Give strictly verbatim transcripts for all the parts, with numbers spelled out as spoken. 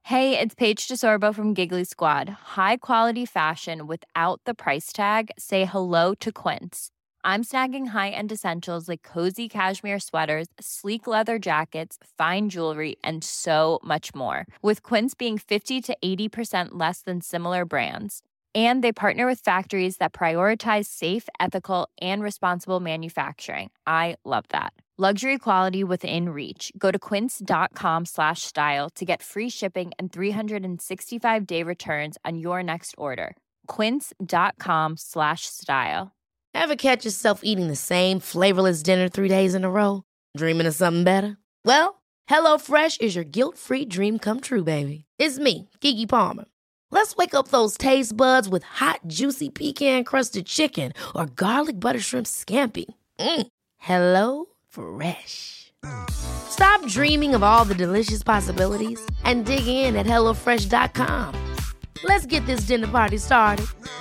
Hey, it's Paige DeSorbo from Giggly Squad. High quality fashion without the price tag. Say hello to Quince. I'm snagging high-end essentials like cozy cashmere sweaters, sleek leather jackets, fine jewelry, and so much more. With Quince being fifty to eighty percent less than similar brands. And they partner with factories that prioritize safe, ethical, and responsible manufacturing. I love that. Luxury quality within reach. Go to quince.com slash style to get free shipping and three sixty-five day returns on your next order. Quince.com slash style. Ever catch yourself eating the same flavorless dinner three days in a row? Dreaming of something better? Well, HelloFresh is your guilt-free dream come true, baby. It's me, Keke Palmer. Let's wake up those taste buds with hot, juicy pecan-crusted chicken or garlic butter shrimp scampi. Mm. Hello Fresh. Stop dreaming of all the delicious possibilities and dig in at hello fresh dot com. Let's get this dinner party started.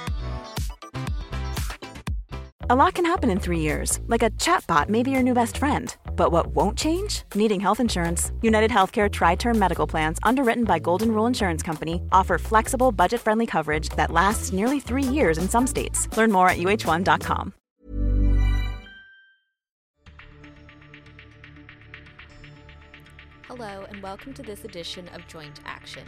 A lot can happen in three years, like a chatbot may be your new best friend. But what won't change? Needing health insurance. United Healthcare Tri-Term Medical Plans, underwritten by Golden Rule Insurance Company, offer flexible, budget-friendly coverage that lasts nearly three years in some states. Learn more at U H one dot com. Hello, and welcome to this edition of Joint Action.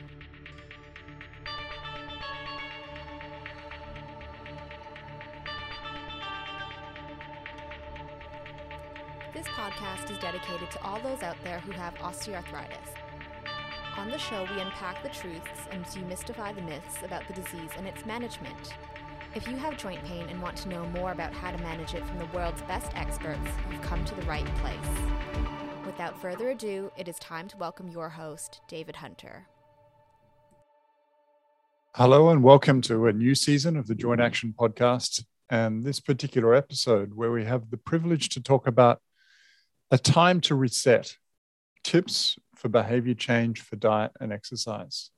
This podcast is dedicated to all those out there who have osteoarthritis. On the show, we unpack the truths and demystify the myths about the disease and its management. If you have joint pain and want to know more about how to manage it from the world's best experts, you've come to the right place. Without further ado, it is time to welcome your host, David Hunter. Hello and welcome to a new season of the Joint Action podcast, and this particular episode where we have the privilege to talk about a time to reset, tips for behavior change for diet and exercise.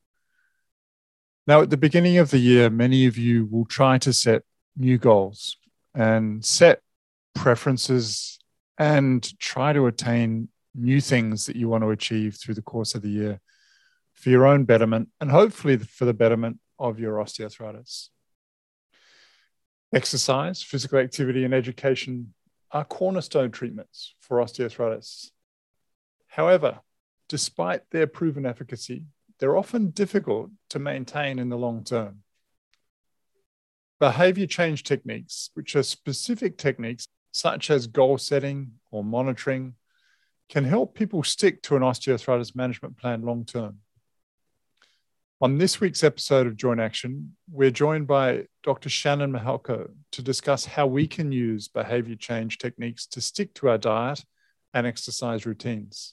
Now, at the beginning of the year, many of you will try to set new goals and set preferences and try to attain new things that you want to achieve through the course of the year for your own betterment and hopefully for the betterment of your osteoarthritis. Exercise, physical activity, and education are cornerstone treatments for osteoarthritis. However, despite their proven efficacy, they're often difficult to maintain in the long term. Behavior change techniques, which are specific techniques such as goal setting or monitoring, can help people stick to an osteoarthritis management plan long term. On this week's episode of Joint Action, we're joined by Doctor Shannon Mihalko to discuss how we can use behavior change techniques to stick to our diet and exercise routines.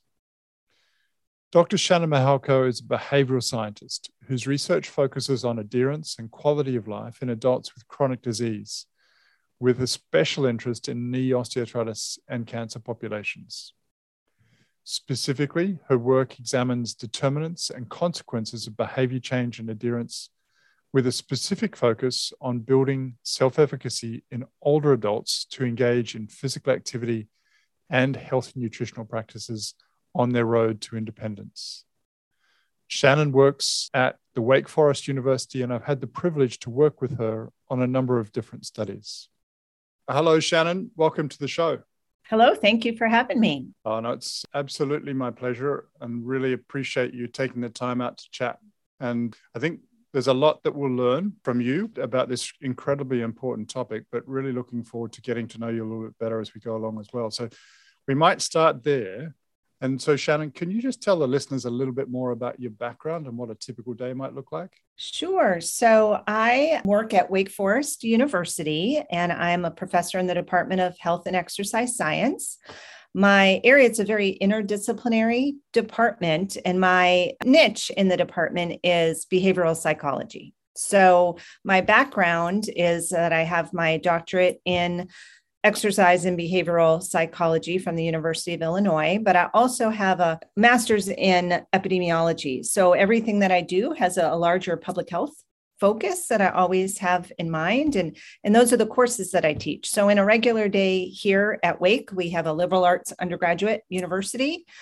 Doctor Shannon Mihalko is a behavioral scientist whose research focuses on adherence and quality of life in adults with chronic disease, with a special interest in knee osteoarthritis and cancer populations. Specifically, her work examines determinants and consequences of behavior change and adherence with a specific focus on building self-efficacy in older adults to engage in physical activity and healthy nutritional practices on their road to independence. Shannon works at the Wake Forest University, and I've had the privilege to work with her on a number of different studies. Hello, Shannon. Welcome to the show. Hello, thank you for having me. Oh, no, it's absolutely my pleasure and really appreciate you taking the time out to chat. And I think there's a lot that we'll learn from you about this incredibly important topic, but really looking forward to getting to know you a little bit better as we go along as well. So we might start there. And so, Shannon, can you just tell the listeners a little bit more about your background and what a typical day might look like? Sure. So I work at Wake Forest University, and I'm a professor in the Department of Health and Exercise Science. My area, it's a very interdisciplinary department, and my niche in the department is behavioral psychology. So my background is that I have my doctorate in exercise and behavioral psychology from the University of Illinois, but I also have a master's in epidemiology. So everything that I do has a, a larger public health focus that I always have in mind. And, and those are the courses that I teach. So in a regular day here at Wake, we have a liberal arts undergraduate university.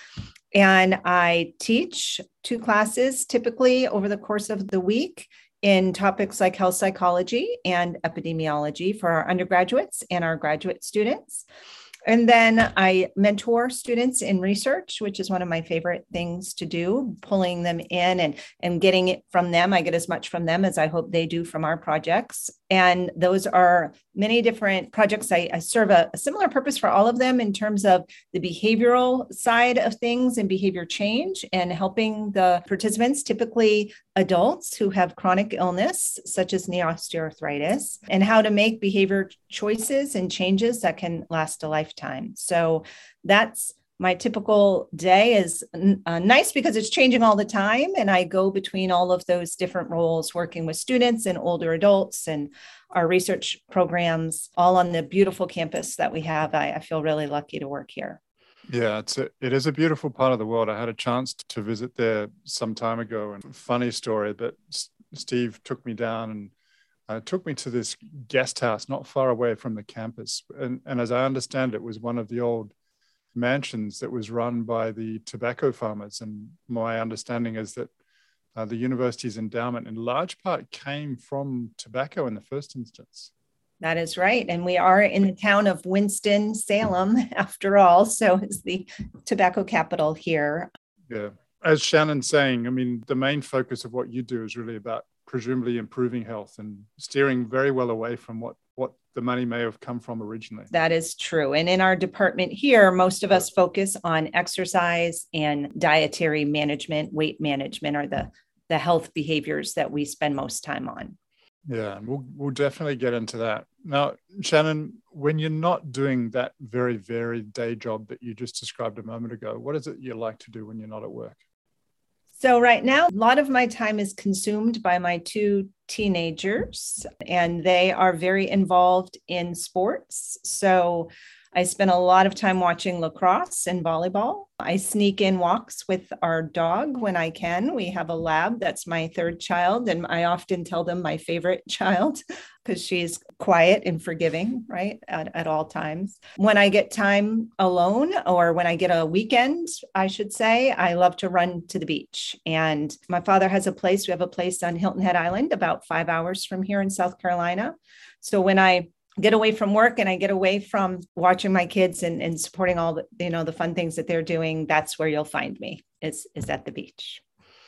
And I teach two classes typically over the course of the week in topics like health psychology and epidemiology for our undergraduates and our graduate students. And then I mentor students in research, which is one of my favorite things to do, pulling them in and, and getting it from them. I get as much from them as I hope they do from our projects. And those are many different projects. I, I serve a, a similar purpose for all of them in terms of the behavioral side of things and behavior change and helping the participants, typically adults who have chronic illness, such as knee osteoarthritis, and how to make behavior choices and changes that can last a lifetime. So that's my typical day is uh, nice because it's changing all the time. And I go between all of those different roles, working with students and older adults and our research programs, all on the beautiful campus that we have. I, I feel really lucky to work here. Yeah, it's a, it is a beautiful part of the world. I had a chance to visit there some time ago, and funny story, but Steve took me down and uh, took me to this guest house not far away from the campus. And, and as I understand it, was one of the old mansions that was run by the tobacco farmers. And my understanding is that uh, the university's endowment in large part came from tobacco in the first instance. That is right. And we are in the town of Winston-Salem, after all. So it's the tobacco capital here. Yeah. As Shannon's saying, I mean, the main focus of what you do is really about presumably improving health and steering very well away from what, what the money may have come from originally. That is true. And in our department here, most of us focus on exercise and dietary management, weight management are the, the health behaviors that we spend most time on. Yeah, and we'll, we'll definitely get into that. Now, Shannon, when you're not doing that very varied day job that you just described a moment ago, what is it you like to do when you're not at work? So right now, a lot of my time is consumed by my two teenagers, and they are very involved in sports. So I spend a lot of time watching lacrosse and volleyball. I sneak in walks with our dog when I can. We have a lab that's my third child, and I often tell them my favorite child because she's quiet and forgiving, right, at, at all times. When I get time alone, or when I get a weekend, I should say, I love to run to the beach. And my father has a place. We have a place on Hilton Head Island, about five hours from here in South Carolina. So when I get away from work and I get away from watching my kids and, and supporting all the, you know, the fun things that they're doing, that's where you'll find me, is, is at the beach.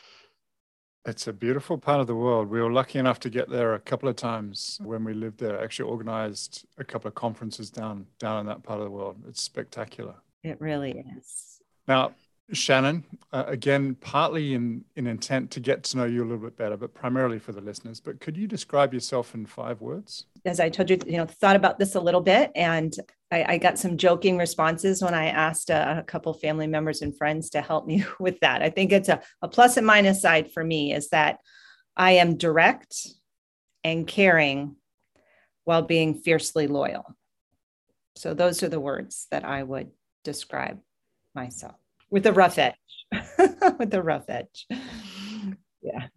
It's a beautiful part of the world. We were lucky enough to get there a couple of times when we lived there. Actually organized a couple of conferences down, down in that part of the world. It's spectacular. It really is. Now, Shannon, uh, again, partly in, in intent to get to know you a little bit better, but primarily for the listeners. But could you describe yourself in five words? As I told you, you know, thought about this a little bit, and I, I got some joking responses when I asked a, a couple family members and friends to help me with that. I think it's a, a plus and minus side for me is that I am direct and caring while being fiercely loyal. So those are the words that I would describe myself. With a rough edge, with a rough edge. Yeah.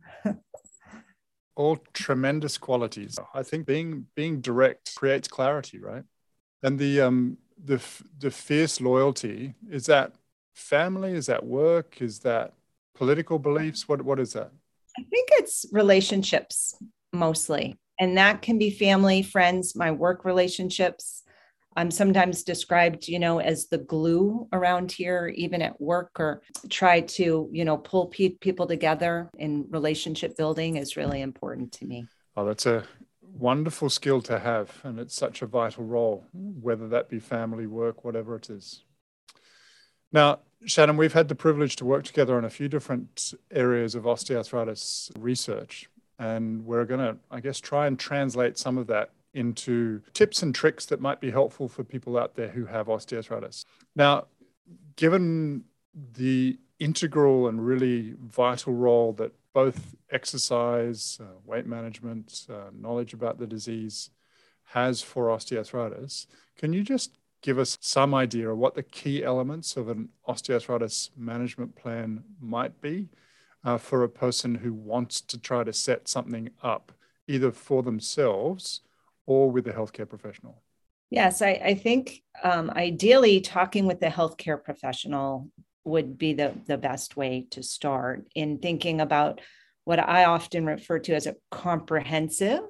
All tremendous qualities. I think being being direct creates clarity, right? And the um the the fierce loyalty, is that family? Is that work? Is that political beliefs? What what is that? I think it's relationships mostly, and that can be family, friends, my work relationships. I'm sometimes described, you know, as the glue around here, even at work, or try to, you know, pull pe- people together in relationship building is really important to me. Oh, that's a wonderful skill to have. And it's such a vital role, whether that be family, work, whatever it is. Now, Shannon, we've had the privilege to work together on a few different areas of osteoarthritis research. And we're going to, I guess, try and translate some of that into tips and tricks that might be helpful for people out there who have osteoarthritis. Now, given the integral and really vital role that both exercise, uh, weight management, uh, knowledge about the disease has for osteoarthritis, can you just give us some idea of what the key elements of an osteoarthritis management plan might be uh, for a person who wants to try to set something up, either for themselves or with a healthcare professional? Yes, I, I think um, ideally talking with the healthcare professional would be the, the best way to start in thinking about what I often refer to as a comprehensive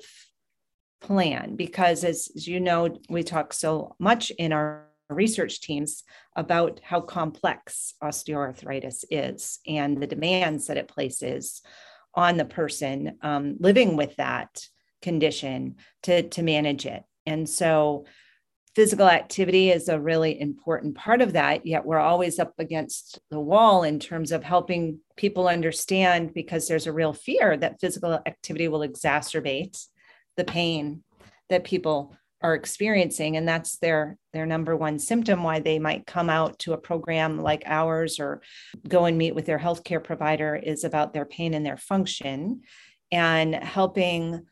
plan, because as, as you know, we talk so much in our research teams about how complex osteoarthritis is and the demands that it places on the person um, living with that condition to, to manage it. And so physical activity is a really important part of that, yet we're always up against the wall in terms of helping people understand, because there's a real fear that physical activity will exacerbate the pain that people are experiencing. And that's their, their number one symptom why they might come out to a program like ours or go and meet with their healthcare provider, is about their pain and their function, and helping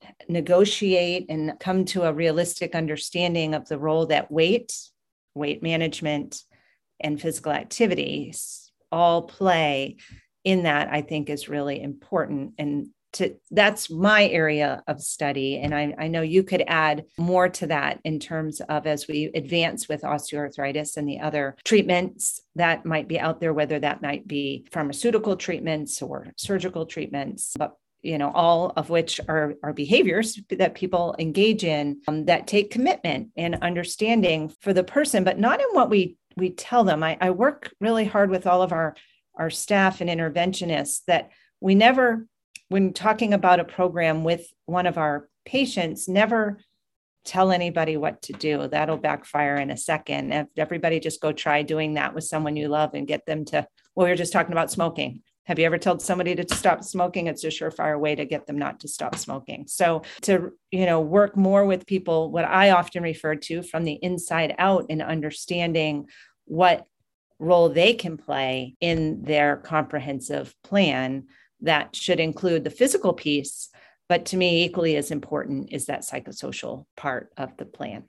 negotiate and come to a realistic understanding of the role that weight, weight management, and physical activities all play in that, I think is really important. And to, that's my area of study. And I, I know you could add more to that in terms of as we advance with osteoarthritis and the other treatments that might be out there, whether that might be pharmaceutical treatments or surgical treatments, but you know, all of which are, are behaviors that people engage in um, that take commitment and understanding for the person, but not in what we we tell them. I, I work really hard with all of our, our staff and interventionists that we never, when talking about a program with one of our patients, never tell anybody what to do. That'll backfire in a second. If everybody just go try doing that with someone you love and get them to, well, we were just talking about smoking. Have you ever told somebody to stop smoking? It's a surefire way to get them not to stop smoking. So to, you know, work more with people, what I often refer to from the inside out, in understanding what role they can play in their comprehensive plan that should include the physical piece. But to me, equally as important is that psychosocial part of the plan.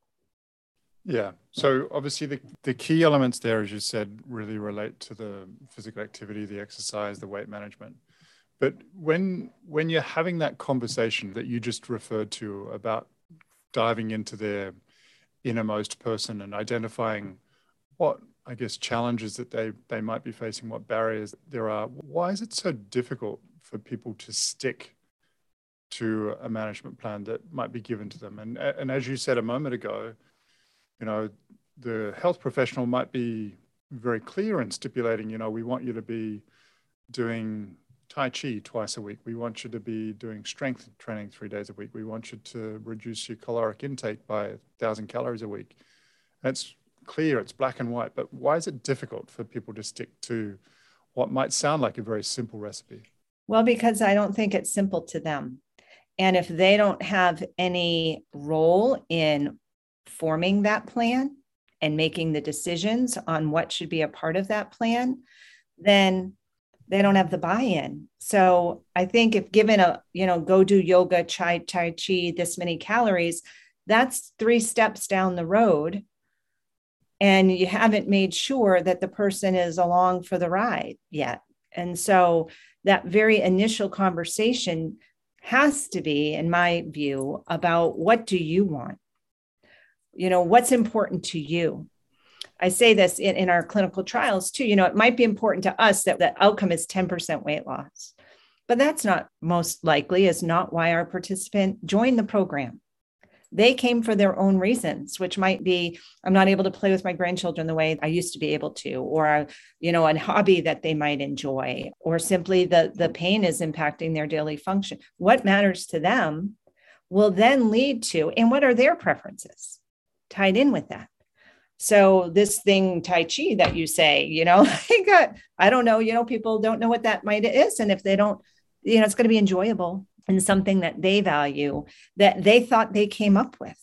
Yeah. So obviously the, the key elements there, as you said, really relate to the physical activity, the exercise, the weight management. But when when you're having that conversation that you just referred to about diving into their innermost person and identifying what, I guess, challenges that they, they might be facing, what barriers there are, why is it so difficult for people to stick to a management plan that might be given to them? And, and as you said a moment ago, you know, the health professional might be very clear in stipulating, you know, we want you to be doing Tai Chi twice a week. We want you to be doing strength training three days a week. We want you to reduce your caloric intake by a thousand calories a week. And it's clear, it's black and white, but why is it difficult for people to stick to what might sound like a very simple recipe? Well, because I don't think it's simple to them. And if they don't have any role in forming that plan and making the decisions on what should be a part of that plan, then they don't have the buy-in. So I think if given a, you know, go do yoga, chai, tai chi, this many calories, that's three steps down the road. And you haven't made sure that the person is along for the ride yet. And so that very initial conversation has to be, in my view, about what do you want? You know, what's important to you? I say this in, in our clinical trials too. You know, it might be important to us that the outcome is ten percent weight loss, but that's not most likely is not why our participant joined the program. They came for their own reasons, which might be, I'm not able to play with my grandchildren the way I used to be able to, or, you know, a hobby that they might enjoy, or simply the, the pain is impacting their daily function. What matters to them will then lead to, and what are their preferences tied in with that? So this thing, Tai Chi that you say, you know, I got, I don't know, you know, people don't know what that might is. And if they don't, you know, it's going to be enjoyable and something that they value that they thought they came up with.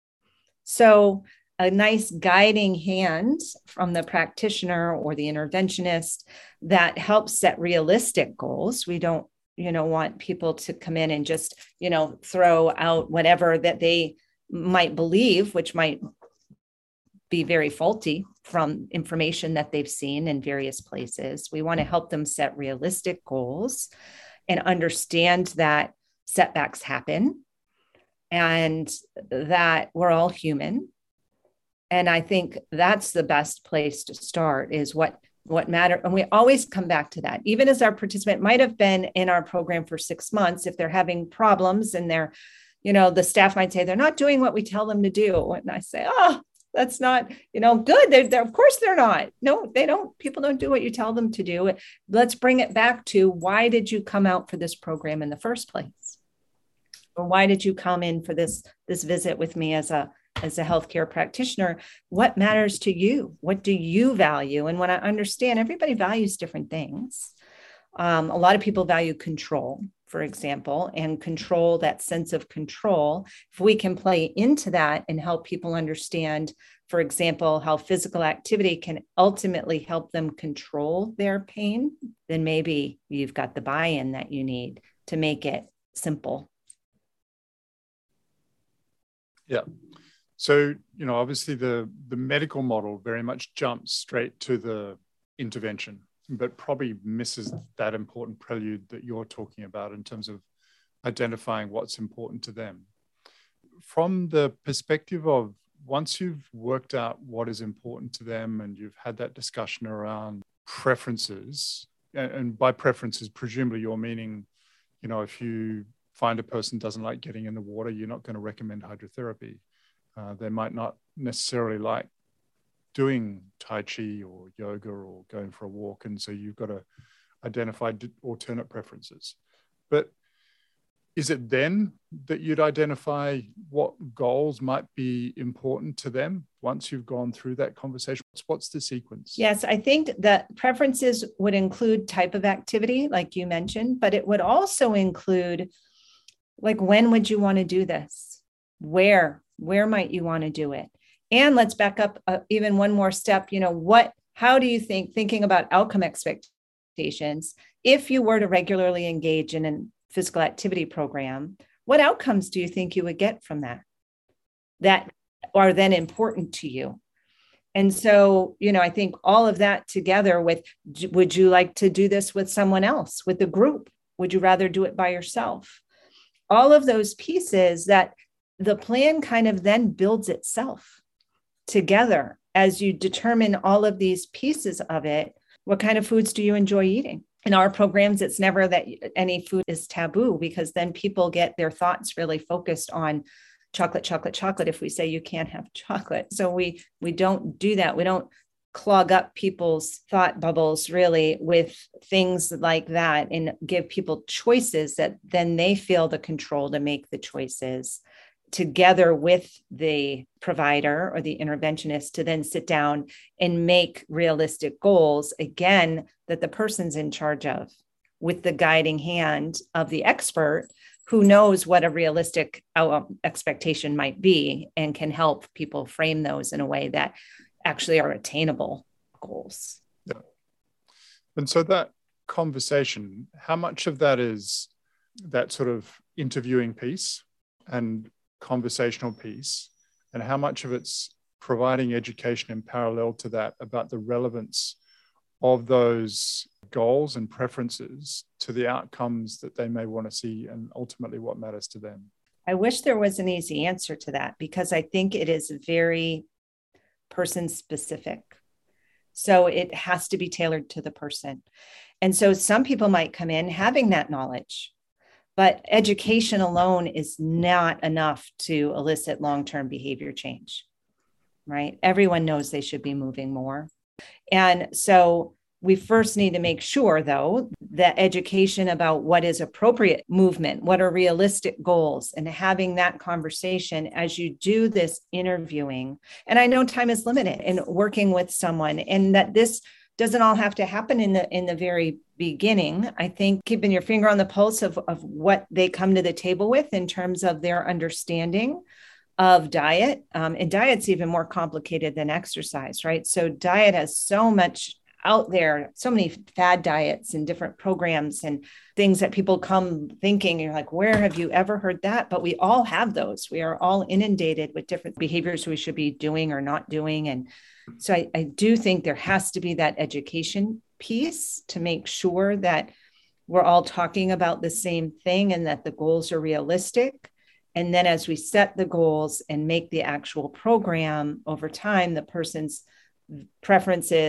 So a nice guiding hand from the practitioner or the interventionist that helps set realistic goals. We don't, you know, want people to come in and just, you know, throw out whatever that they might believe, which might be very faulty from information that they've seen in various places. We want to help them set realistic goals and understand that setbacks happen and that we're all human. And I think that's the best place to start is what, What matter, and we always come back to that, even as our participant might have been in our program for six months, if they're having problems and they're, you know, the staff might say they're not doing what we tell them to do. And I say, oh, that's not, you know, good. They're, they're, of course they're not. No, they don't. People don't do what you tell them to do. Let's bring it back to, why did you come out for this program in the first place? Or why did you come in for this, this visit with me as a, as a healthcare practitioner? What matters to you? What do you value? And when I understand everybody values different things, um, a lot of people value control, for example, and control, that sense of control. If we can play into that and help people understand, for example, how physical activity can ultimately help them control their pain, then maybe you've got the buy-in that you need to make it simple. Yeah. So, you know, obviously the, the medical model very much jumps straight to the intervention, but probably misses that important prelude that you're talking about in terms of identifying what's important to them. From the perspective of, once you've worked out what is important to them and you've had that discussion around preferences, and by preferences, presumably you're meaning, you know, if you find a person doesn't like getting in the water, you're not going to recommend hydrotherapy. Uh, they might not necessarily like doing Tai Chi or yoga or going for a walk. And so you've got to identify alternate preferences. But is it then that you'd identify what goals might be important to them once you've gone through that conversation? What's the sequence? Yes, I think that preferences would include type of activity, like you mentioned, but it would also include, like, when would you want to do this? Where? Where might you want to do it? And let's back up uh, even one more step. You know, what, how do you think, thinking about outcome expectations, if you were to regularly engage in a physical activity program, what outcomes do you think you would get from that, that are then important to you? And so, you know, I think all of that together with, would you like to do this with someone else, with the group? Would you rather do it by yourself? All of those pieces that the plan kind of then builds itself together as you determine all of these pieces of it. What kind of foods do you enjoy eating? In our programs, it's never that any food is taboo, because then people get their thoughts really focused on chocolate, chocolate, chocolate, if we say you can't have chocolate. So we, we don't do that. We don't clog up people's thought bubbles really with things like that, and give people choices that then they feel the control to make the choices, together with the provider or the interventionist, to then sit down and make realistic goals, again, that the person's in charge of, with the guiding hand of the expert who knows what a realistic expectation might be and can help people frame those in a way that actually are attainable goals. Yeah. And so that conversation, how much of that is that sort of interviewing piece and conversational piece, and how much of it's providing education in parallel to that about the relevance of those goals and preferences to the outcomes that they may want to see and ultimately what matters to them? I wish there was an easy answer to that, because I think it is very person specific. So it has to be tailored to the person. And so some people might come in having that knowledge, but education alone is not enough to elicit long-term behavior change, right? Everyone knows they should be moving more. And so we first need to make sure, though, that education about what is appropriate movement, what are realistic goals, and having that conversation as you do this interviewing. And I know time is limited in working with someone, and that this doesn't all have to happen in the in the very beginning. I think keeping your finger on the pulse of, of what they come to the table with in terms of their understanding of diet. Um, and diet's even more complicated than exercise, right? So diet has so much out there, so many fad diets and different programs and things that people come thinking, you're like, where have you ever heard that? But we all have those. We are all inundated with different behaviors we should be doing or not doing. And so I, I do think there has to be that education piece to make sure that we're all talking about the same thing and that the goals are realistic. And then as we set the goals and make the actual program over time, the person's preferences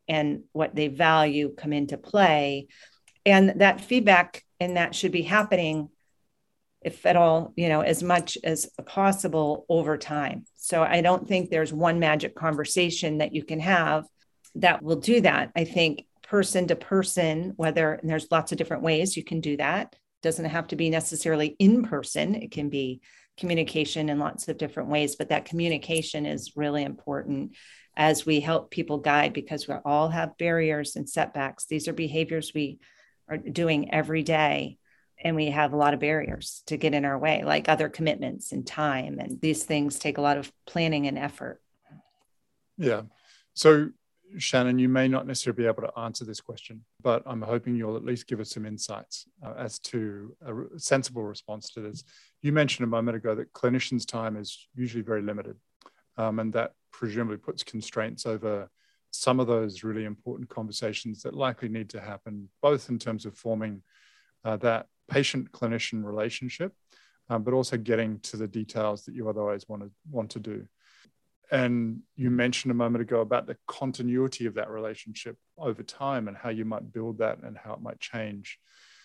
and what they value come into play. And that feedback and that should be happening, if at all, you know, as much as possible over time. So I don't think there's one magic conversation that you can have that will do that. I think person to person, whether, and there's lots of different ways you can do that. Doesn't have to be necessarily in person. It can be communication in lots of different ways, but that communication is really important as we help people guide, because we all have barriers and setbacks. These are behaviors we are doing every day, and we have a lot of barriers to get in our way, like other commitments and time. And these things take a lot of planning and effort. Yeah. So Shannon, you may not necessarily be able to answer this question, but I'm hoping you'll at least give us some insights uh, as to a re- sensible response to this. You mentioned a moment ago that clinicians' time is usually very limited, um, and that presumably puts constraints over some of those really important conversations that likely need to happen, both in terms of forming uh, that patient-clinician relationship, um, but also getting to the details that you otherwise want to want to do. And you mentioned a moment ago about the continuity of that relationship over time and how you might build that and how it might change.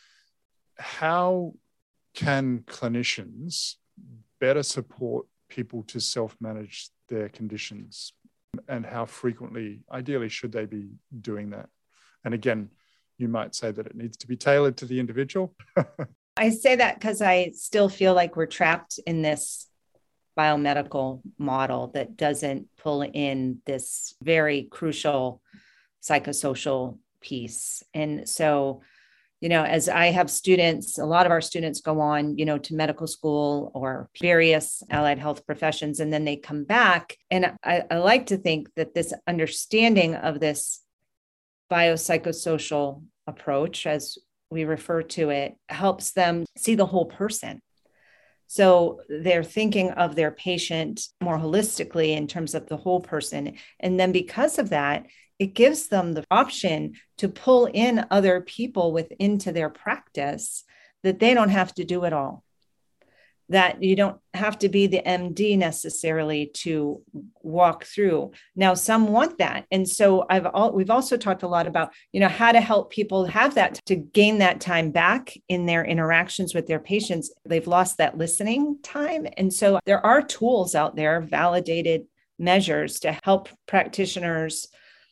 How can clinicians better support people to self-manage their conditions? And how frequently, ideally, should they be doing that? And again, you might say that it needs to be tailored to the individual. I say that because I still feel like we're trapped in this biomedical model that doesn't pull in this very crucial psychosocial piece. And so, you know, as I have students, a lot of our students go on, you know, to medical school or various allied health professions, and then they come back. And I, I like to think that this understanding of this biopsychosocial approach, as we refer to it, helps them see the whole person. So they're thinking of their patient more holistically in terms of the whole person. And then because of that, it gives them the option to pull in other people within to their practice, that they don't have to do it all. That you don't have to be the M D necessarily to walk through. Now, some want that. And so I've all, we've also talked a lot about, you know, how to help people have that, to gain that time back in their interactions with their patients. They've lost that listening time. And so there are tools out there, validated measures to help practitioners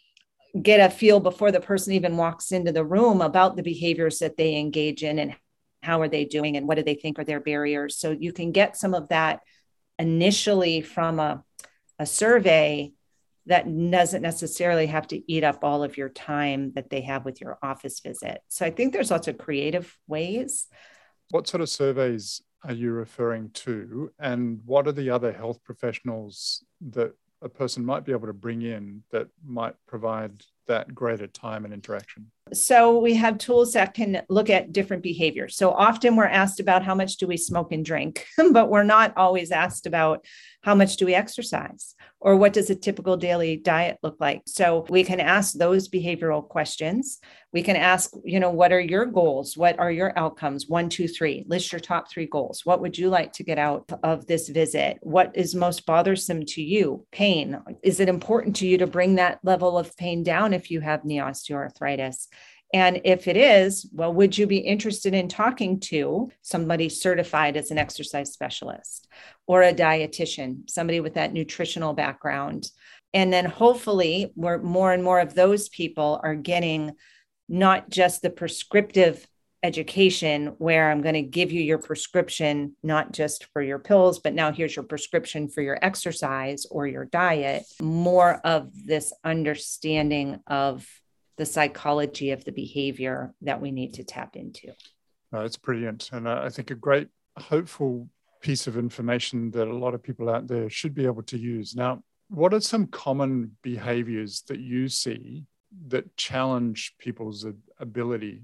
get a feel before the person even walks into the room about the behaviors that they engage in and how are they doing and what do they think are their barriers. So you can get some of that initially from a, a survey that doesn't necessarily have to eat up all of your time that they have with your office visit. So I think there's lots of creative ways. What sort of surveys are you referring to? And what are the other health professionals that a person might be able to bring in that might provide that greater time and interaction? So we have tools that can look at different behaviors. So often we're asked about how much do we smoke and drink, but we're not always asked about how much do we exercise or what does a typical daily diet look like. So we can ask those behavioral questions. We can ask, you know, what are your goals? What are your outcomes? One, two, three. List your top three goals. What would you like to get out of this visit? What is most bothersome to you? Pain. Is it important to you to bring that level of pain down if you have knee osteoarthritis? And if it is, well, would you be interested in talking to somebody certified as an exercise specialist or a dietitian, somebody with that nutritional background? And then hopefully we're, more and more of those people are getting not just the prescriptive education where I'm going to give you your prescription, not just for your pills, but now here's your prescription for your exercise or your diet, more of this understanding of the psychology of the behavior that we need to tap into. No, it's brilliant. And I think a great, hopeful piece of information that a lot of people out there should be able to use. Now, what are some common behaviors that you see that challenge people's ability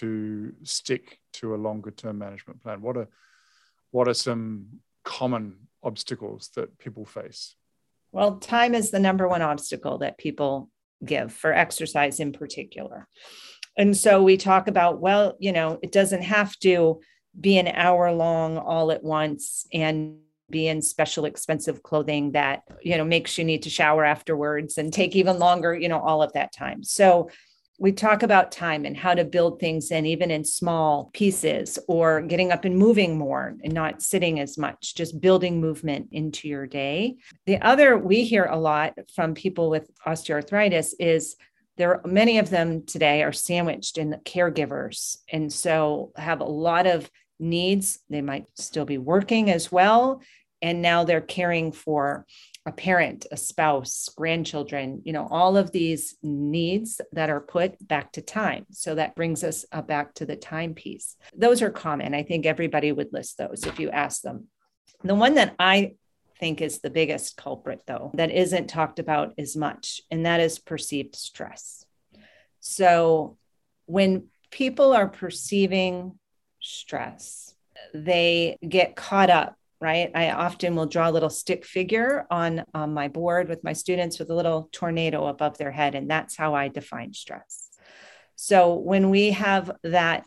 to stick to a longer term management plan? What are, what are some common obstacles that people face? Well, time is the number one obstacle that people give for exercise in particular. And so we talk about, well, you know, it doesn't have to be an hour long all at once. And be in special expensive clothing that, you know, makes you need to shower afterwards and take even longer, you know, all of that time. So we talk about time and how to build things in, even in small pieces, or getting up and moving more and not sitting as much, just building movement into your day. The other we hear a lot from people with osteoarthritis is there, many of them today are sandwiched in the caregivers. And so have a lot of needs. They might still be working as well. And now they're caring for a parent, a spouse, grandchildren, you know, all of these needs that are put back to time. So that brings us uh, back to the time piece. Those are common. I think everybody would list those if you ask them. The one that I think is the biggest culprit, though, that isn't talked about as much, and that is perceived stress. So when people are perceiving stress, they get caught up. Right? I often will draw a little stick figure on, on my board with my students with a little tornado above their head. And that's how I define stress. So when we have that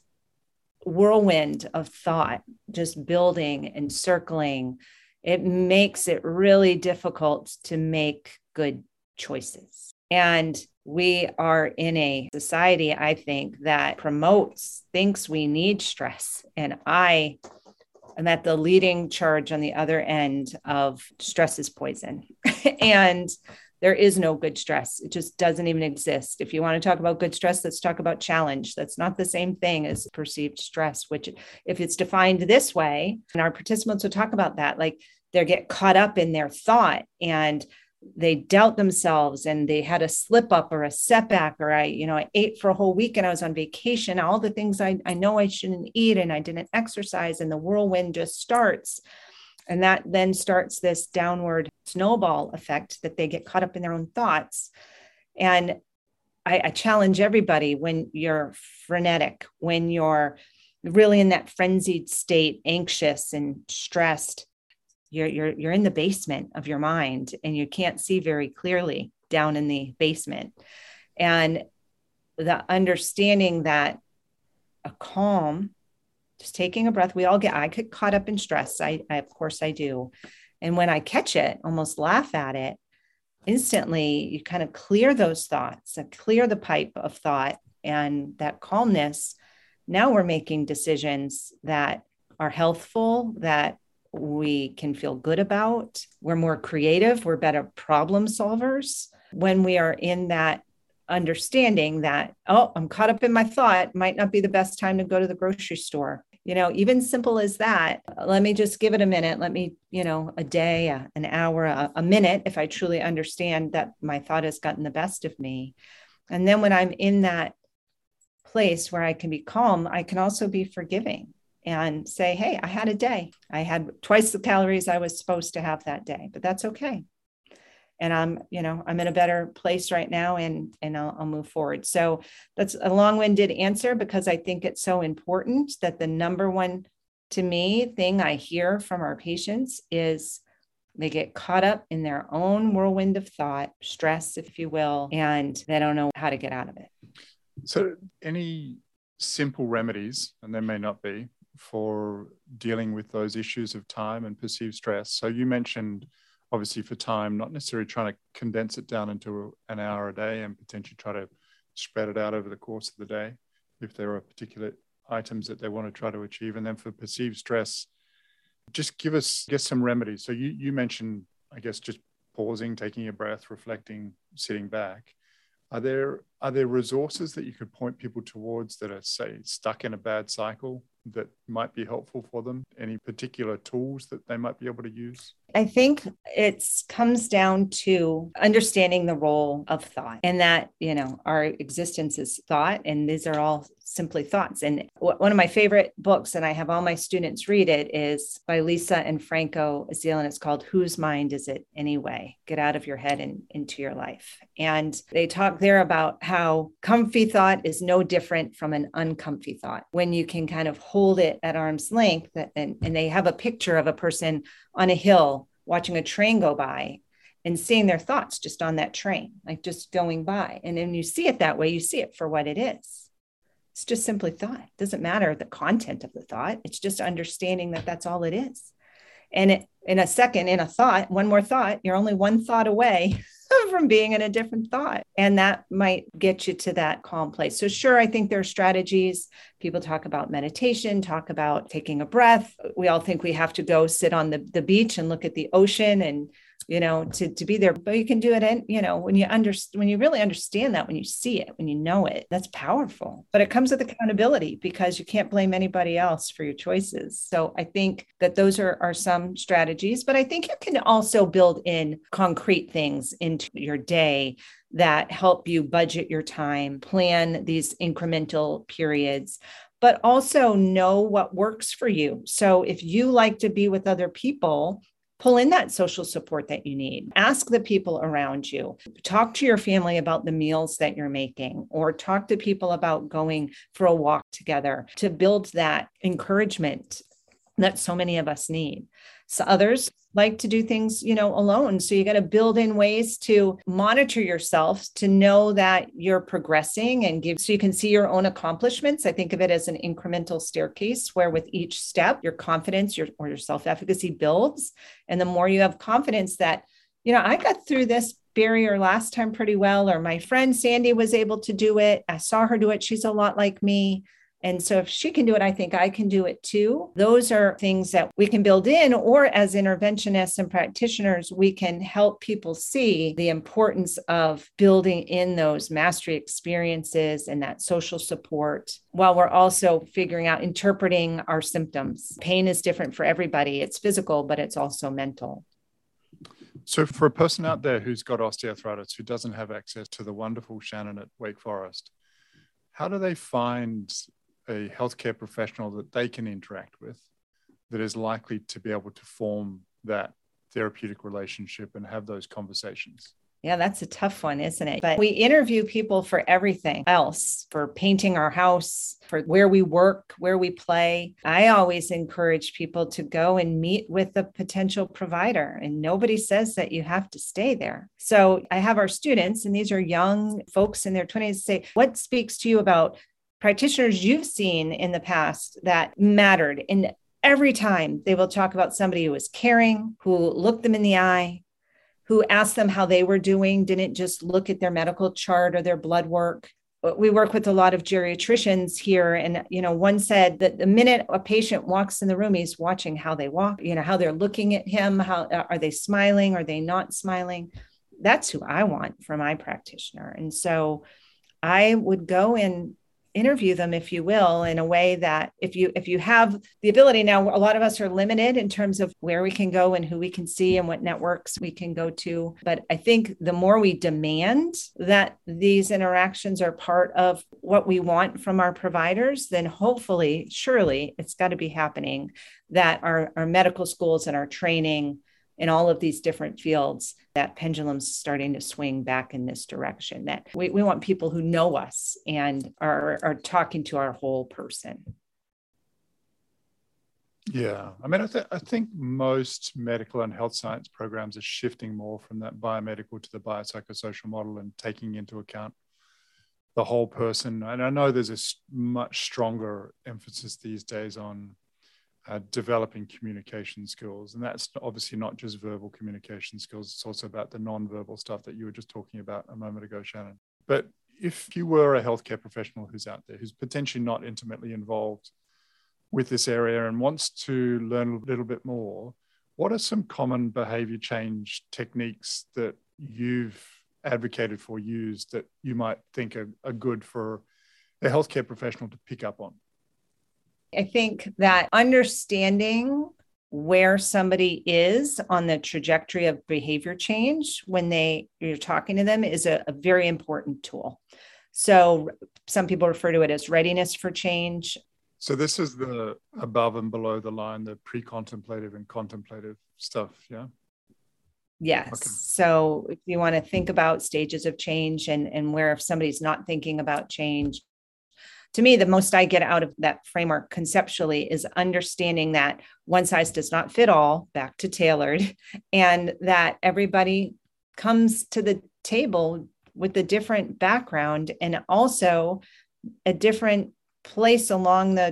whirlwind of thought, just building and circling, it makes it really difficult to make good choices. And we are in a society, I think, that promotes, thinks we need stress. And I I'm at the leading charge on the other end of stress is poison. And there is no good stress. It just doesn't even exist. If you want to talk about good stress, let's talk about challenge. That's not the same thing as perceived stress, which if it's defined this way, and our participants will talk about that, like they get caught up in their thought and they doubt themselves and they had a slip up or a setback, or I, you know, I ate for a whole week and I was on vacation, all the things I, I know I shouldn't eat, and I didn't exercise, and the whirlwind just starts. And that then starts this downward snowball effect that they get caught up in their own thoughts. And I, I challenge everybody, when you're frenetic, when you're really in that frenzied state, anxious and stressed, You're, you're, you're in the basement of your mind and you can't see very clearly down in the basement. And the understanding that a calm, just taking a breath, we all get, I get caught up in stress. I, I, of course I do. And when I catch it, almost laugh at it, instantly you kind of clear those thoughts, clear the pipe of thought, and that calmness. Now we're making decisions that are healthful, that we can feel good about. We're more creative. We're better problem solvers when we are in that understanding that, oh, I'm caught up in my thought. Might not be the best time to go to the grocery store. You know, even simple as that. Let me just give it a minute. Let me, you know, a day, a, an hour, a, a minute, if I truly understand that my thought has gotten the best of me. And then when I'm in that place where I can be calm, I can also be forgiving and say, hey, I had a day. I had twice the calories I was supposed to have that day, but that's okay. And I'm, you know, I'm in a better place right now, and, and I'll, I'll move forward. So that's a long-winded answer, because I think it's so important that the number one, to me, thing I hear from our patients is they get caught up in their own whirlwind of thought, stress, if you will, and they don't know how to get out of it. So any simple remedies, and there may not be, for dealing with those issues of time and perceived stress? So you mentioned, obviously, for time, not necessarily trying to condense it down into an hour a day and potentially try to spread it out over the course of the day if there are particular items that they want to try to achieve. And then for perceived stress, just give us, get some remedies. So you, you mentioned, I guess, just pausing, taking a breath, reflecting, sitting back. Are there, are there resources that you could point people towards that are, say, stuck in a bad cycle that might be helpful for them? Any particular tools that they might be able to use? I think it comes down to understanding the role of thought, and that, you know, our existence is thought, and these are all simply thoughts. And one of my favorite books, and I have all my students read it, is by Lisa and Franco Azil, and it's called Whose Mind Is It Anyway? Get out of your head and into your life. And they talk there about how comfy thought is no different from an uncomfy thought. When you can kind of hold it at arm's length, and, and they have a picture of a person on a hill watching a train go by and seeing their thoughts just on that train, like just going by. And then you see it that way, you see it for what it is. It's just simply thought. It doesn't matter the content of the thought. It's just understanding that that's all it is. And it, in a second, in a thought, one more thought, you're only one thought away from being in a different thought. And that might get you to that calm place. So sure, I think there are strategies. People talk about meditation, talk about taking a breath. We all think we have to go sit on the, the beach and look at the ocean and, you know, to, to be there, but you can do it in, you know, when you understand, when you really understand that, when you see it, when you know it, that's powerful, but it comes with accountability because you can't blame anybody else for your choices. So I think that those are, are some strategies, but I think you can also build in concrete things into your day that help you budget your time, plan these incremental periods, but also know what works for you. So if you like to be with other people, pull in that social support that you need. Ask the people around you. Talk to your family about the meals that you're making, or talk to people about going for a walk together to build that encouragement that so many of us need. So others like to do things, you know, alone. So you got to build in ways to monitor yourself, to know that you're progressing and give, so you can see your own accomplishments. I think of it as an incremental staircase where with each step, your confidence your, or your self-efficacy builds. And the more you have confidence that, you know, I got through this barrier last time pretty well, or my friend Sandy was able to do it. I saw her do it. She's a lot like me. And so if she can do it, I think I can do it too. Those are things that we can build in, or as interventionists and practitioners, we can help people see the importance of building in those mastery experiences and that social support while we're also figuring out interpreting our symptoms. Pain is different for everybody. It's physical, but it's also mental. So for a person out there who's got osteoarthritis, who doesn't have access to the wonderful Shannon at Wake Forest, how do they find a healthcare professional that they can interact with that is likely to be able to form that therapeutic relationship and have those conversations? Yeah, that's a tough one, isn't it? But we interview people for everything else, for painting our house, for where we work, where we play. I always encourage people to go and meet with a potential provider, and nobody says that you have to stay there. So I have our students, and these are young folks in their twenties, say, what speaks to you about practitioners you've seen in the past that mattered? And every time they will talk about somebody who was caring, who looked them in the eye, who asked them how they were doing, didn't just look at their medical chart or their blood work. We work with a lot of geriatricians here. And, you know, one said that the minute a patient walks in the room, he's watching how they walk, you know, how they're looking at him, how are they smiling? Are they not smiling? That's who I want for my practitioner. And so I would go and interview them, if you will, in a way that if you if you have the ability. Now, a lot of us are limited in terms of where we can go and who we can see and what networks we can go to. But I think the more we demand that these interactions are part of what we want from our providers, then hopefully, surely it's got to be happening that our, our medical schools and our training in all of these different fields, that pendulum's starting to swing back in this direction, that we, we want people who know us and are, are talking to our whole person. Yeah. I mean, I, th- I think most medical and health science programs are shifting more from that biomedical to the biopsychosocial model and taking into account the whole person. And I know there's a much stronger emphasis these days on Uh, developing communication skills. And that's obviously not just verbal communication skills. It's also about the non-verbal stuff that you were just talking about a moment ago, Shannon. But if you were a healthcare professional who's out there, who's potentially not intimately involved with this area and wants to learn a little bit more, what are some common behavior change techniques that you've advocated for, used, that you might think are, are good for a healthcare professional to pick up on? I think that understanding where somebody is on the trajectory of behavior change when they you're talking to them is a, a very important tool. So some people refer to it as readiness for change. So this is the above and below the line, the pre-contemplative and contemplative stuff, yeah? Yes. Okay. So if you want to think about stages of change and, and where if somebody's not thinking about change, to me, the most I get out of that framework conceptually is understanding that one size does not fit all, back to tailored, and that everybody comes to the table with a different background and also a different place along the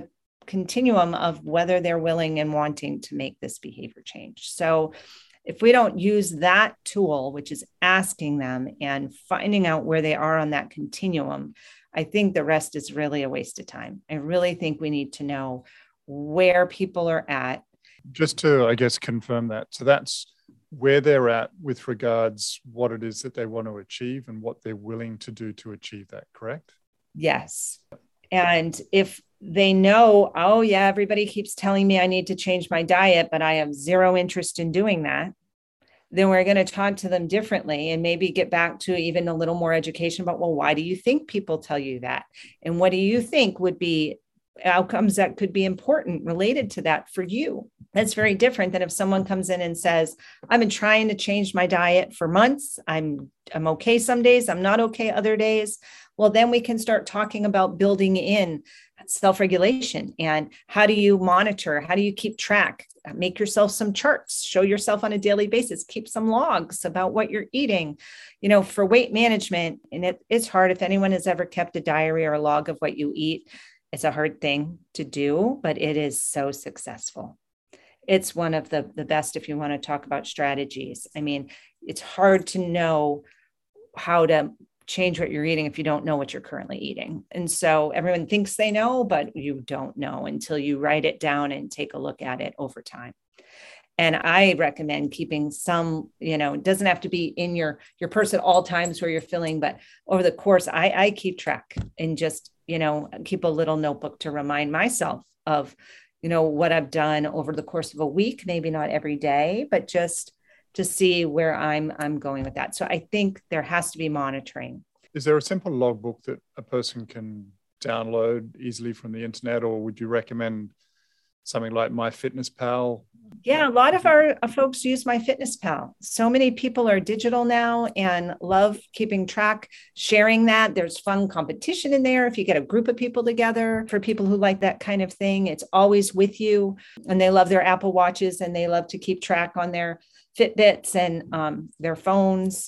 continuum of whether they're willing and wanting to make this behavior change. So if we don't use that tool, which is asking them and finding out where they are on that continuum, I think the rest is really a waste of time. I really think we need to know where people are at. Just to, I guess, confirm that. So that's where they're at with regards what it is that they want to achieve and what they're willing to do to achieve that, correct? Yes. And if they know, oh yeah, everybody keeps telling me I need to change my diet, but I have zero interest in doing that, then we're going to talk to them differently and maybe get back to even a little more education about, well, why do you think people tell you that? And what do you think would be outcomes that could be important related to that for you? That's very different than if someone comes in and says, I've been trying to change my diet for months. I'm, I'm okay some days. I'm not okay other days. Well, then we can start talking about building in self-regulation and how do you monitor? How do you keep track? Make yourself some charts, show yourself on a daily basis, keep some logs about what you're eating, you know, for weight management. And it, it's hard. If anyone has ever kept a diary or a log of what you eat, it's a hard thing to do, but it is so successful. It's one of the, the best if you want to talk about strategies. I mean, it's hard to know how to change what you're eating if you don't know what you're currently eating. And so everyone thinks they know, but you don't know until you write it down and take a look at it over time. And I recommend keeping some, you know, it doesn't have to be in your, your purse at all times where you're feeling, but over the course, I, I keep track and just, you know, keep a little notebook to remind myself of, you know, what I've done over the course of a week, maybe not every day, but just to see where I'm, I'm going with that. So I think there has to be monitoring. Is there a simple logbook that a person can download easily from the internet, or would you recommend something like MyFitnessPal? Yeah, a lot of our uh, folks use MyFitnessPal. So many people are digital now and love keeping track, sharing that. There's fun competition in there. If you get a group of people together, for people who like that kind of thing, it's always with you. And they love their Apple Watches and they love to keep track on their Fitbits and um, their phones.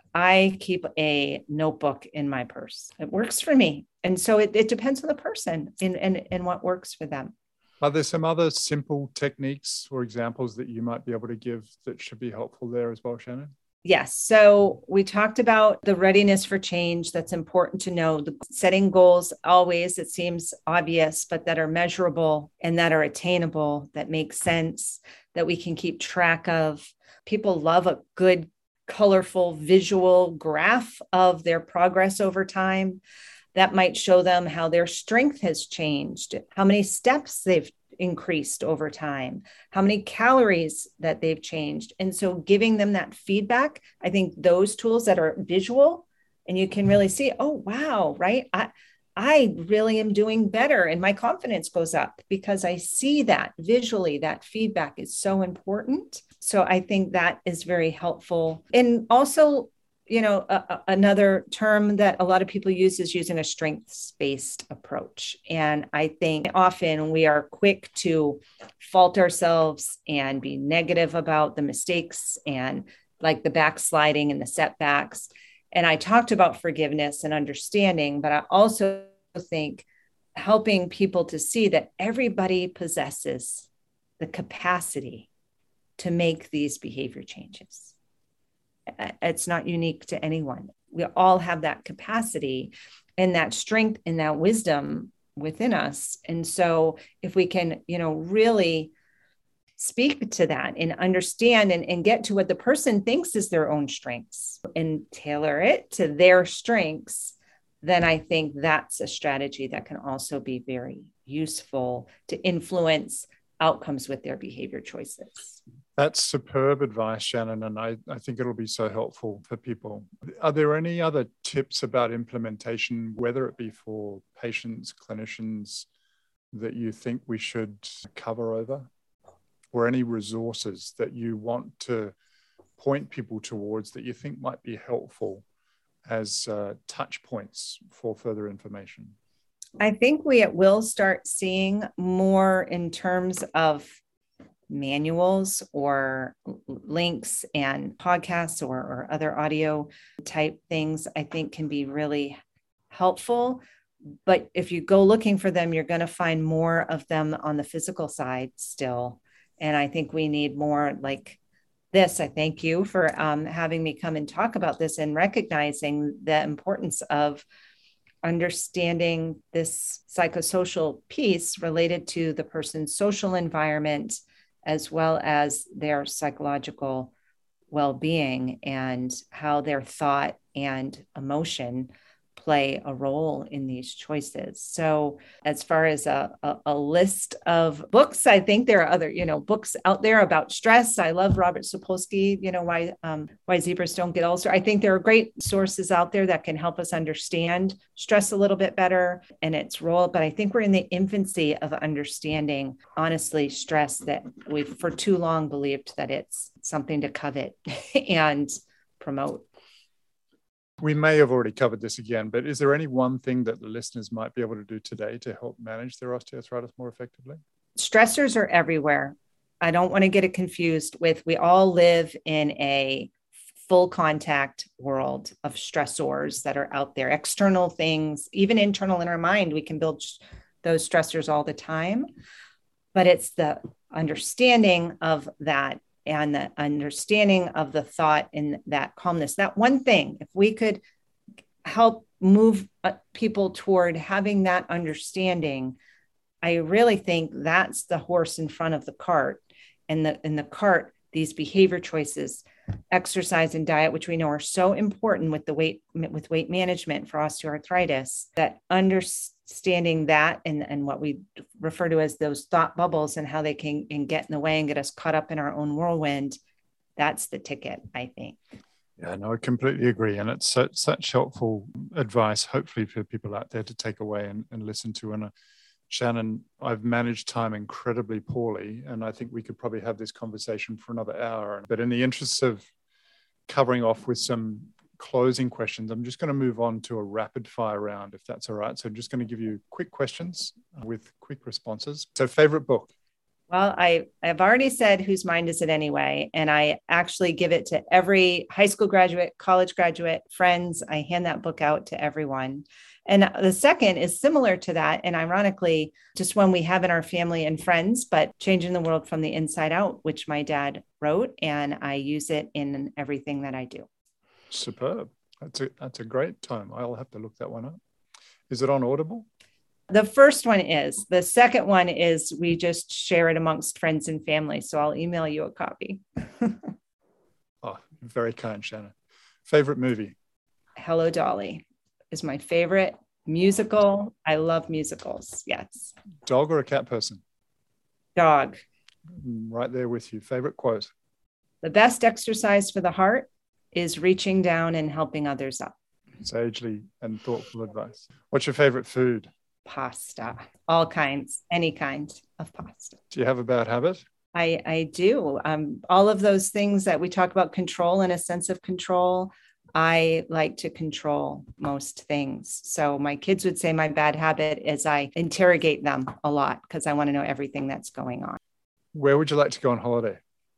I keep a notebook in my purse. It works for me. And so it, it depends on the person and, and, and what works for them. Are there some other simple techniques or examples that you might be able to give that should be helpful there as well, Shannon? Yes. So we talked about the readiness for change. That's important to know. The setting goals always, it seems obvious, but that are measurable and that are attainable, that make sense, that we can keep track of. People love a good, colorful visual graph of their progress over time. That might show them how their strength has changed, how many steps they've increased over time, how many calories that they've changed. And so giving them that feedback, I think those tools that are visual and you can really see, oh, wow, right? I, I really am doing better and my confidence goes up because I see that visually. That feedback is so important. So I think that is very helpful. And also, you know, a, a, another term that a lot of people use is using a strengths-based approach. And I think often we are quick to fault ourselves and be negative about the mistakes and like the backsliding and the setbacks. And I talked about forgiveness and understanding, but I also think helping people to see that everybody possesses the capacity to make these behavior changes. It's not unique to anyone. We all have that capacity and that strength and that wisdom within us. And so if we can, you know, really speak to that and understand and, and get to what the person thinks is their own strengths and tailor it to their strengths, then I think that's a strategy that can also be very useful to influence outcomes with their behavior choices. That's superb advice, Shannon, and I, I think it'll be so helpful for people. Are there any other tips about implementation, whether it be for patients, clinicians, that you think we should cover over? Or any resources that you want to point people towards that you think might be helpful as uh, touch points for further information? I think we will start seeing more in terms of manuals or links and podcasts or, or other audio type things, I think can be really helpful. But if you go looking for them, you're going to find more of them on the physical side still. And I think we need more like this. I thank you for um, having me come and talk about this and recognizing the importance of understanding this psychosocial piece related to the person's social environment, as well as their psychological well-being and how their thought and emotion play a role in these choices. So as far as a, a, a list of books, I think there are other, you know, books out there about stress. I love Robert Sapolsky, you know, why, um, why zebras don't get ulcer. I think there are great sources out there that can help us understand stress a little bit better and its role. But I think we're in the infancy of understanding, honestly, stress, that we've for too long believed that it's something to covet and promote. We may have already covered this again, but is there any one thing that the listeners might be able to do today to help manage their osteoarthritis more effectively? Stressors are everywhere. I don't want to get it confused with, we all live in a full contact world of stressors that are out there, external things, even internal in our mind. We can build those stressors all the time, but it's the understanding of that and the understanding of the thought and that calmness. That one thing, if we could help move people toward having that understanding, I really think that's the horse in front of the cart. And the in the cart, these behavior choices, exercise and diet, which we know are so important with the weight with weight management for osteoarthritis, that understanding that and, and what we refer to as those thought bubbles and how they can, can get in the way and get us caught up in our own whirlwind, that's the ticket, I think. Yeah, no, I completely agree. And it's such, such helpful advice, hopefully, for people out there to take away and, and listen to. And uh, Shannon, I've managed time incredibly poorly, and I think we could probably have this conversation for another hour. But in the interest of covering off with some closing questions, I'm just going to move on to a rapid fire round, if that's all right. So I'm just going to give you quick questions with quick responses. So favorite book? Well, I, I've already said Whose Mind Is It Anyway? And I actually give it to every high school graduate, college graduate, friends. I hand that book out to everyone. And the second is similar to that. And ironically, just one we have in our family and friends, but Changing the World from the Inside Out, which my dad wrote. And I use it in everything that I do. Superb. That's a, that's a great tome. I'll have to look that one up. Is it on Audible? The first one is. The second one is we just share it amongst friends and family. So I'll email you a copy. Oh, very kind, Shannon. Favorite movie? Hello, Dolly is my favorite musical. I love musicals. Yes. Dog or a cat person? Dog. Right there with you. Favorite quote? The best exercise for the heart is reaching down and helping others up. Sagely and thoughtful advice. What's your favorite food? Pasta. All kinds, any kind of pasta. Do you have a bad habit? I, I do. Um, all of those things that we talk about, control and a sense of control, I like to control most things. So my kids would say my bad habit is I interrogate them a lot because I want to know everything that's going on. Where would you like to go on holiday?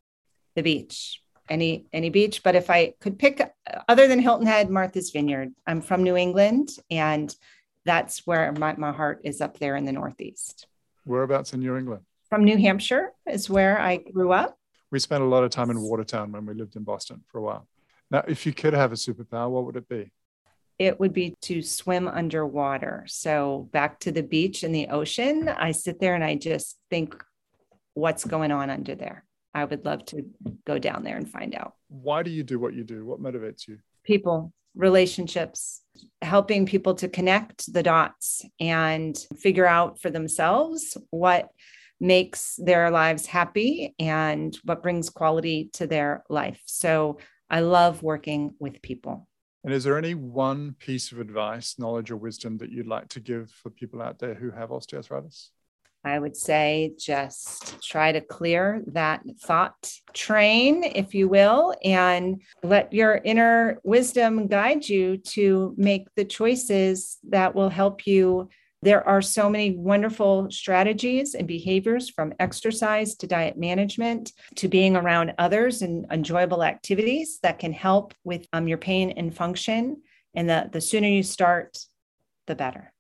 The beach. Any any beach, but if I could pick, other than Hilton Head, Martha's Vineyard. I'm from New England, and that's where my, my heart is, up there in the Northeast. Whereabouts in New England? From New Hampshire is where I grew up. We spent a lot of time in Watertown when we lived in Boston for a while. Now, if you could have a superpower, what would it be? It would be to swim underwater. So back to the beach and the ocean, I sit there and I just think, what's going on under there? I would love to go down there and find out. Why do you do what you do? What motivates you? People, relationships, helping people to connect the dots and figure out for themselves what makes their lives happy and what brings quality to their life. So I love working with people. And is there any one piece of advice, knowledge, or wisdom that you'd like to give for people out there who have osteoarthritis? I would say just try to clear that thought train, if you will, and let your inner wisdom guide you to make the choices that will help you. There are so many wonderful strategies and behaviors, from exercise to diet management to being around others and enjoyable activities, that can help with um, your pain and function. And the, the sooner you start, the better.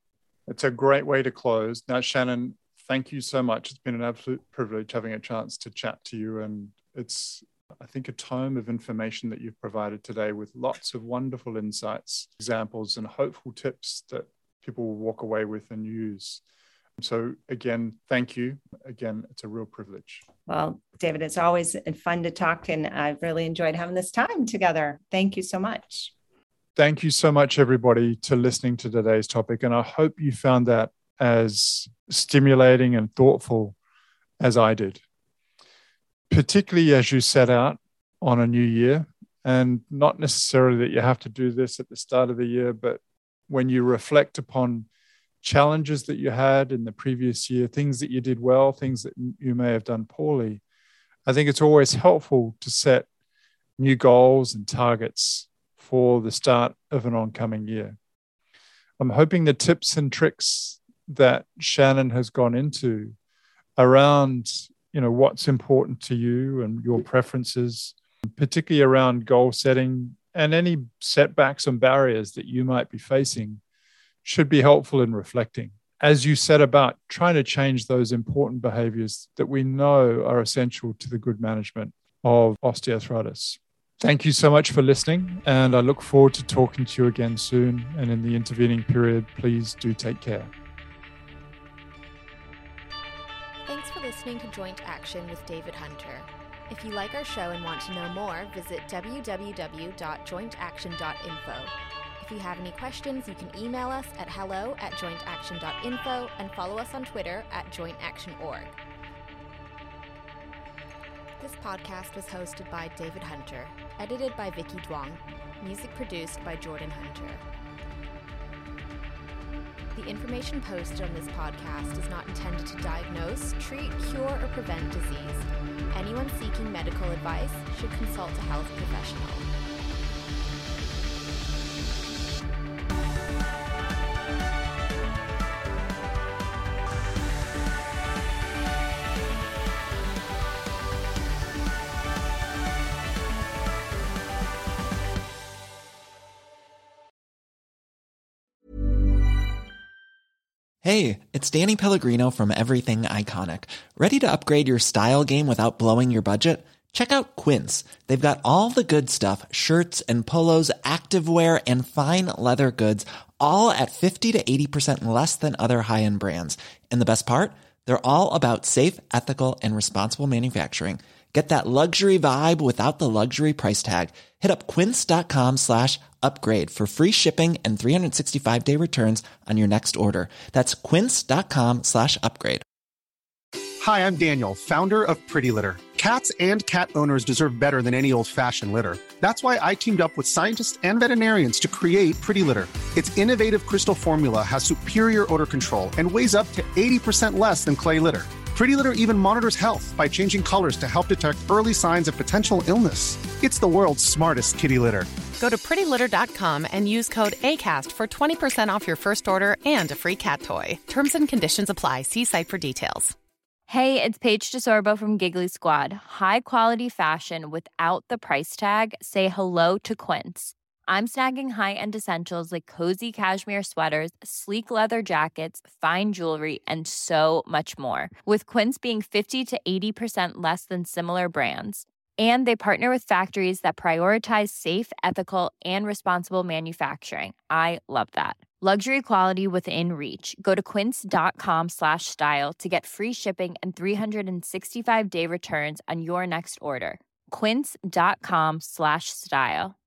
It's a great way to close. Now, Shannon, thank you so much. It's been an absolute privilege having a chance to chat to you. And it's, I think, a tome of information that you've provided today with lots of wonderful insights, examples, and hopeful tips that people will walk away with and use. So again, thank you. Again, it's a real privilege. Well, David, it's always fun to talk, and I've really enjoyed having this time together. Thank you so much. Thank you so much, everybody, to listening to today's topic. And I hope you found that as stimulating and thoughtful as I did, particularly as you set out on a new year. And not necessarily that you have to do this at the start of the year, but when you reflect upon challenges that you had in the previous year, things that you did well, things that you may have done poorly, I think it's always helpful to set new goals and targets for the start of an oncoming year. I'm hoping the tips and tricks that Shannon has gone into around, you know, what's important to you and your preferences, particularly around goal setting and any setbacks and barriers that you might be facing, should be helpful in reflecting as you set about trying to change those important behaviors that we know are essential to the good management of osteoarthritis. Thank you so much for listening, and I look forward to talking to you again soon. And in the intervening period, please do take care. Thanks for listening to Joint Action with David Hunter. If you like our show and want to know more, visit w w w dot joint action dot info. If you have any questions, you can email us at hello at joint action dot info and follow us on Twitter at joint action dot org. This podcast was hosted by David Hunter, edited by Vicky Duong, music produced by Jordan Hunter. The information posted on this podcast is not intended to diagnose, treat, cure, or prevent disease. Anyone seeking medical advice should consult a health professional. Hey, it's Danny Pellegrino from Everything Iconic. Ready to upgrade your style game without blowing your budget? Check out Quince. They've got all the good stuff, shirts and polos, activewear, and fine leather goods, all at fifty to eighty percent less than other high-end brands. And the best part? They're all about safe, ethical, and responsible manufacturing. Get that luxury vibe without the luxury price tag. Hit up quince.com slash upgrade for free shipping and three sixty-five day returns on your next order. That's quince.com slash upgrade. Hi, I'm Daniel, founder of Pretty Litter. Cats and cat owners deserve better than any old-fashioned litter. That's why I teamed up with scientists and veterinarians to create Pretty Litter. Its innovative crystal formula has superior odor control and weighs up to eighty percent less than clay litter. Pretty Litter even monitors health by changing colors to help detect early signs of potential illness. It's the world's smartest kitty litter. Go to pretty litter dot com and use code ACAST for twenty percent off your first order and a free cat toy. Terms and conditions apply. See site for details. Hey, it's Paige DeSorbo from Giggly Squad. High quality fashion without the price tag. Say hello to Quince. I'm snagging high-end essentials like cozy cashmere sweaters, sleek leather jackets, fine jewelry, and so much more. With Quince being fifty to eighty percent less than similar brands. And they partner with factories that prioritize safe, ethical, and responsible manufacturing. I love that. Luxury quality within reach. Go to quince.com slash style to get free shipping and three sixty-five day returns on your next order. Quince.com slash style.